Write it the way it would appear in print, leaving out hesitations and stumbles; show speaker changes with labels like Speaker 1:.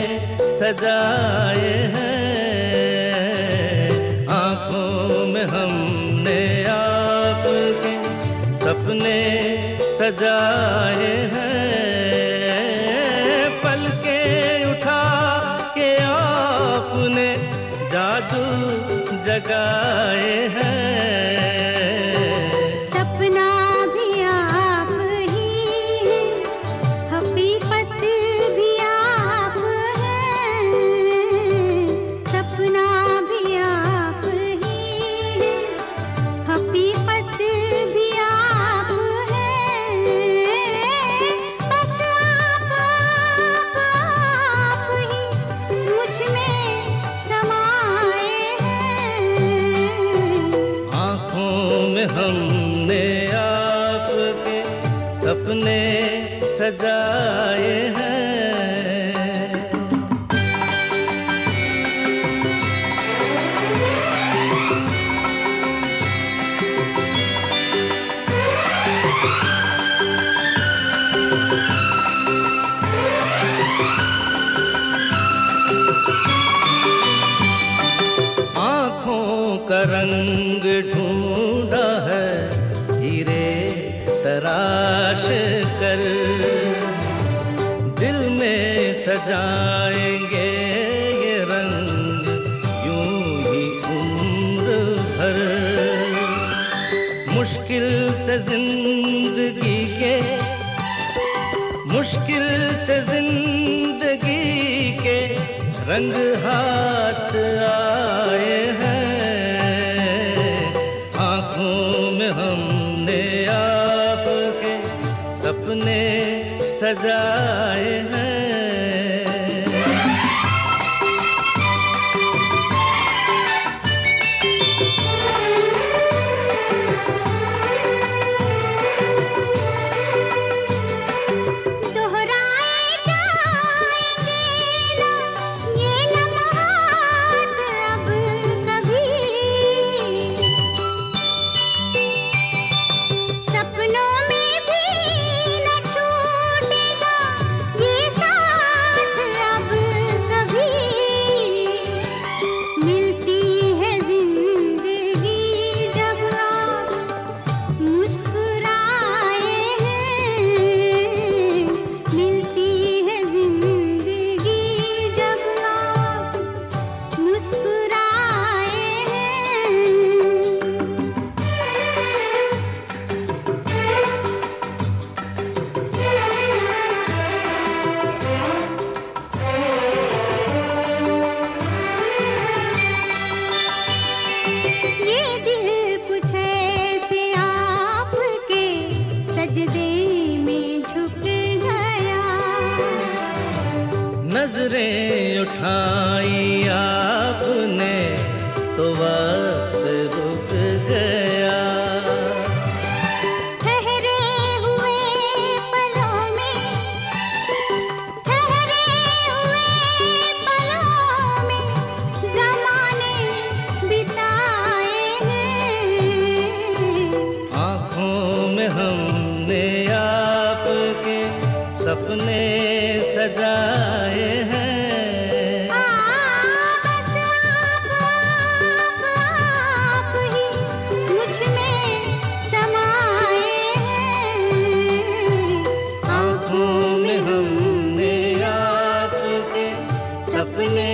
Speaker 1: सजाए हैं, आँखों में हमने आपके सपने सजाए हैं, पलके उठा के आपने जादू जगाए हैं।
Speaker 2: सपना भी आप ही है, हकीकत भी आप है, सपना भी आप ही है, हकीकत भी आप है, बस आप ही मुझ में समाए हैं।
Speaker 1: आँखों में हमने आपके सपने सजाए हैं। आँखों का रंग ढूंढा है हीरे तराश कर, दिल में सजाएंगे ये रंग यूं ही उम्र भर। मुश्किल से जिंदगी के रंग हाथ आए हैं, आँखों में हमने आपके सपने सजाए हैं।
Speaker 2: दोहराए जाएंगे ना ये लम्हात अब कभी, सपनों में भी न छूटेगा ये साथ अब कभी। मिलती है जिंदगी जब आप मुस्कुराए हैं, मिलती है जिंदगी जब आप मुस्कुराए हैं। ये दिल कुछ ऐसे आपके सजदे में झुक गया,
Speaker 1: नजरें उठाई आपने तो वक्त रुक गया,
Speaker 2: ठहरे हुए पलों में, ठहरे हुए पलों में ज़माने बिताए हैं।
Speaker 1: आँखों में हमने आपके सपने सजाए हैं।
Speaker 2: बस आप ही मुझ में समाए हैं।
Speaker 1: आँखों में हमने आपके सपने